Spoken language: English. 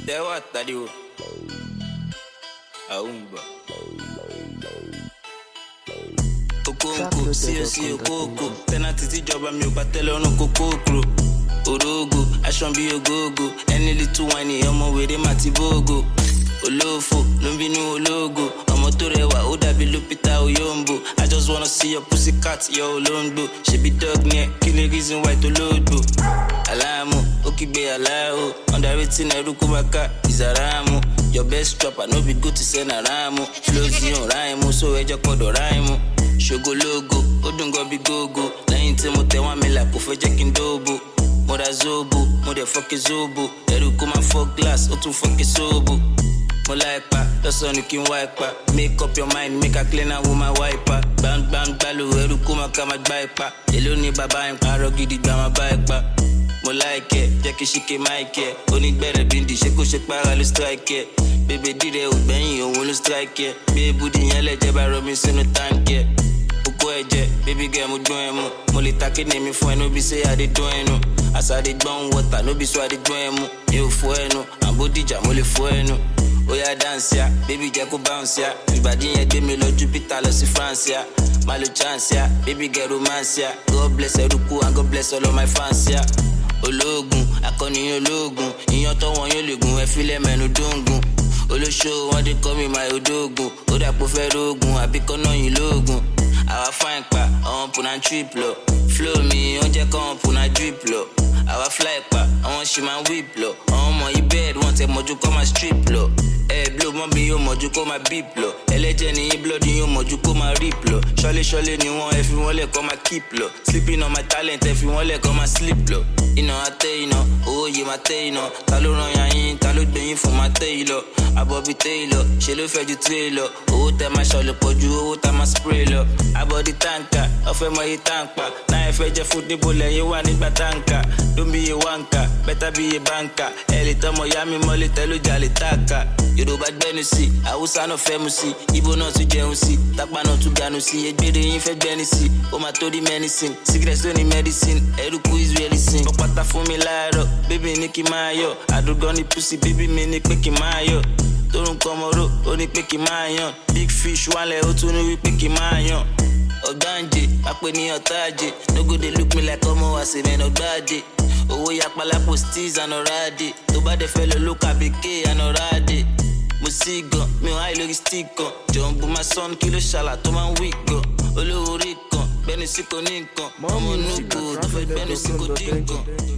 Tẹ́ wà tàdí o. Aumba. Okonko, sí okoko. Penalty tí jọba mi ò bá tẹ́lẹ̀ ọ̀nà kókó. Orogo, aṣọ bí ogogo. Ẹni little wine ọmọ wèrè má ti bógo. Olófò, ló ń bínú ológo. Ọmọ tó rẹwà, ó dàbí Lupita Oyombo. I just wanna see your pussycat, your olóńgbò. She be dog near, kill the reason why to load bro. Alamu, okigbe alao. Underrating Eruku Baka, Izaramu. Your best trapper, no be good to send a ramu. Flows on rhyme, so ejo kodo rhyme. Shogo logo, odungo bi gogo. Lẹ́yìn tí mo tẹ wọ́n mi là kò fẹ́ jẹ́ kí n dóbo. Mo ra zobo, mo dẹ̀ fọ́kẹ́ zobo. Eruku máa fọ́ glass, ó tún fọ́kẹ́ sóbo. Mo like pa, lọ́sàn ni kí n wá ipa. Make up your mind, make a clean and woman wiper. Bang bang gbalo, eruku máa ká máa gbá ipa. Èló ni bàbá yẹn parọ́ gidi gbà máa bá ipa. Mo like ẹ, jẹ́ kí ṣíkẹ́ máìkì ẹ. Onígbẹ̀rẹ̀ bíndì, ṣé kò ṣe para ló strike ẹ. Bébè dídẹ̀ ògbẹ́yìn, òun ló strike ẹ. Bí ebúdí yẹn lẹ́jẹ̀ bá rọ mi sínú táǹkì ẹ. Oko ẹ̀jẹ̀, baby girl mo dún ẹ mú. Mo lè ta kíni mi fún ẹ, no be say I dey dún ẹnu. As I dey gbọ́n water, no be so I dey dún ẹ mú. Mi ò fọ́ ẹnu, àbódìjà mo lè fọ́ ẹnu. Oya dance ya, baby jẹ́ kó bounce ya. Ìbàdí yẹn gbé mi lọ Jupiter lọ sí France ya. Má lo chance ya, baby get romance ya. God bless Eruku and God bless all of my fans ya. Ológun, akọni ológun. Ìyàn tó wọn yóò lè gun, ẹ fílẹ̀ mẹ́nu dóngun. Olóṣó wọn dé kọ́ mi máa odógun. Ó dàpọ̀ fẹ́ rógun, àbíkọ́ náà yìí lóògùn. Àwa fine pa, àwọn pùnà trip lọ. Flow mi, ó jẹ́ kọ́ wọn pùnà drip lọ. Àwa fly pa, àwọn ṣì máa whip lọ. Àwọn ọmọ yìí bed, wọ́n tẹ mọ́jú kọ́ máa strip lọ. Blow mọ́ mi yóò mọ̀jú kó máa beep lọ. Ẹlẹ́jẹ̀ ní yín blood yóò mọ̀jú kó máa rip lọ. Ṣọ́lé ni wọ́n ẹ fi wọ́n lẹ̀ kọ́ máa keep lọ. Sleeping on my talent ẹ fi wọ́n lẹ̀ kọ́ máa sleep lọ. Iná atẹ́ iná, owó yé máa tẹ́ iná. Ta ló ràn yàn yín, ta ló gbẹ̀yìn fún máa tẹ́ yìí lọ. Àbọ̀bí tẹ́ yìí lọ, ṣe ló fẹ́ ju tẹ́ lọ. Owó tẹ máa ṣọlẹ̀ pọ̀ ju owó tá máa spray lọ. Àbọ̀dí táǹkà, ọ̀fẹ́ mọ iye táǹpà. Náà ẹ fẹ́ jẹ́ fún níbo lẹ́yìn wà nígbà táǹkà. Don't be a wanka, better be a banker. Ẹ lè tọmọ yá mi mọ́lẹ̀ tẹ́lú jà lè tàkà. Yorùbá gbẹ́nu sí, Haúsá náà fẹ́ mu sí, Ìgbò náà tún jẹun sí, Tápà náà tún ganu sí, Egbére yín fẹ́ gbẹ́ni sí, ó máa tó di medicine, secret ló ní medicine, Eruku is really sin. Ọ̀pátá fún mi láàárọ̀, bébí ní kí n máa yọ̀, àdúgbò ní pussy, bébí mi ní pé kí n máa yọ̀. Torun kọmọró, ó ní pé kí n máa yàn, big fish wálẹ̀, ó tún ní wípé kí n máa yàn. Ọ̀gbáǹjẹ, apẹ̀niyàn táàjẹ, no go dey look me like ọmọ àṣẹmẹ́nà ọ̀gbáàjẹ. Owó yapa lápò steez and ọ̀rádẹ, tó bá dẹ̀ fẹ́ lọ ló kàbíkẹ́ and ọ̀rádẹ. Mo sí gan, mi ò háì lórí stick kan. Jọ̀ǹbù máa sọ́n kí ló ṣàlà tó máa ń wí gan. Olówó orí kan, gbẹ́nu sí kò ní nǹkan. Ọmọ inú kò tó fẹ́ gbẹ́nu sí kò dín nǹkan.